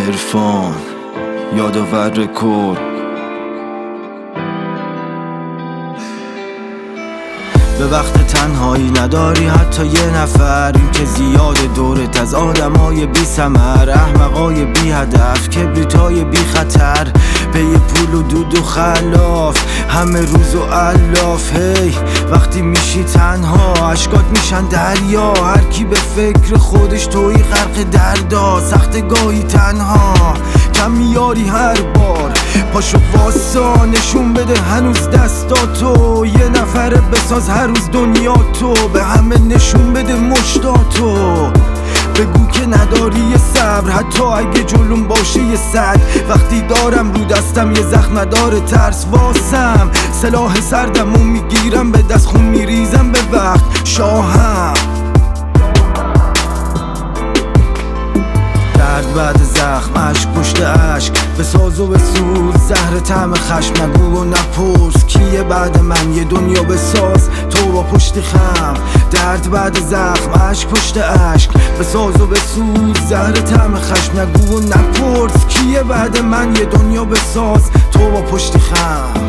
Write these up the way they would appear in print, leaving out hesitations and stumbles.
عرفان یادآور رکورد. به وقت تنهایی نداری حتی یه نفر، این که زیاد دورت از آدمای بی ثمر، احمقای بی هدف، کبریتای بی خطر، پی پول و دود و خلاف، همه روز و الاف. هی وقتی میشی تنها اشکات میشن دریا، هر کی به فکر خودش توی غرق دردا، سخت گاهی تنها کم میاری هر بار. پاشو واسا نشون بده هنوز دستاتو، یه نفره بساز هر روز دنیاتو، به همه نشون بده مشتاتو. بگو که نداری یه صبر حتی اگه جلوم باشه یه سگ، وقتی دارم رو دستم یه زخم نداره ترس واسم، سلاح سردمو میگیرم به دست خون میریزم به وقت شاهم. درد بعد زخم، عشق پشت عشق، بساز و بسوز زهر طعم خشم، نگو و نپرس کیه بعد من، یه دنیا بساز تو با پشت خم. درد بعد زخم، عشق پشت عشق، بساز و بسوز زهر طعم خشم، نگو و نپرس کیه بعد من، یه دنیا بساز تو با پشت خم.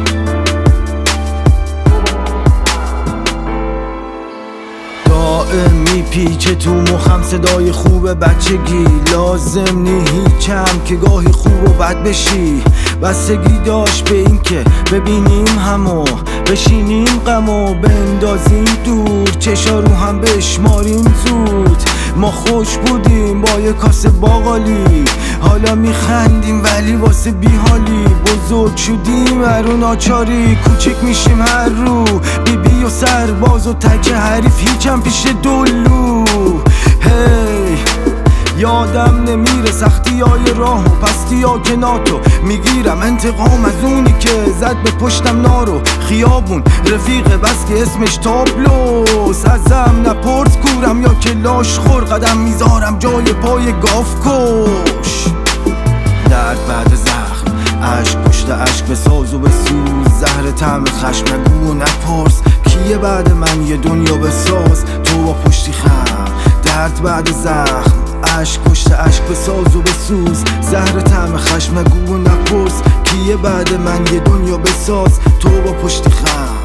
میپیچه تو مخم صدای خوب بچگی، لازم نی هیچم که گاهی خوب و بد بشی. بستگی داشت به این که ببینیم همو، بشینیم غمو بندازیم دور، چشا رو هم بشماریم زود. ما خوش بودیم با یه کاسه باقالی، حالا میخندیم ولی واسه بیحالی. بزرگ شدیم هرون آچاری، کوچک میشیم هر رو، بیبی و سرباز و تک حریف هیچم پیش دلو. هی یادم نمیره سختی های راه و پستی ها که ناتو میگیرم انتقام از اونی که زد به پشتم نارو. خیابون رفیقه بس که اسمش تابلوس، ازم نپرس کورم یا که لاش خور، قدم میذارم جای پای گاف کش. درد بعد زخم، عشق پشت عشق، بساز و بسوز زهر طعم خشم، نگو و نپرس کیه بعد من، یه دنیا بساز تو با پشتی خم. درد بعد زخم، عشق پشت عشق، بساز و بسوز زهر طعم خشم، نگو و نپرس کیه بعد من، یه دنیا بساز تو با پشتی خم.